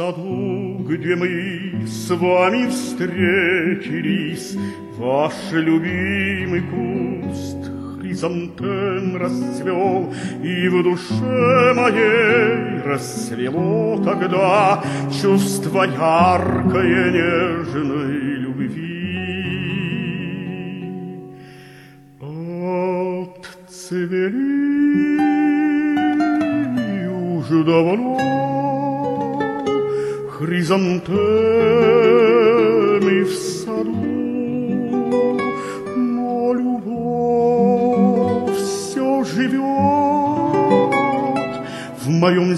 саду, где мы с вами встретились, ваш любимый куст хризантем расцвел, и в душе моей расцвело тогда чувство яркое нежной любви. Отцвели уже давно хризантемы в саду, но любовь все живет в моем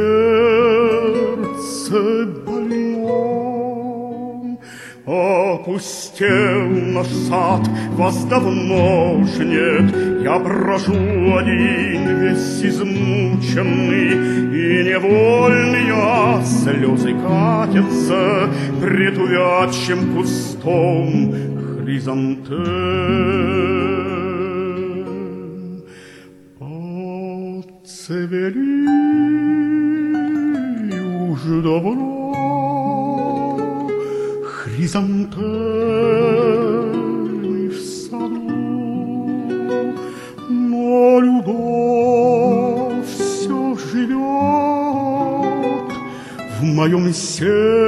сердце больном. Опустел наш сад, вас давно уж нет, я брожу один, весь измученный, и невольные слезы катятся пред увядшим кустом хризантем. Отцвели уже давно хризантемы в саду, но любовь все живет в моем сердце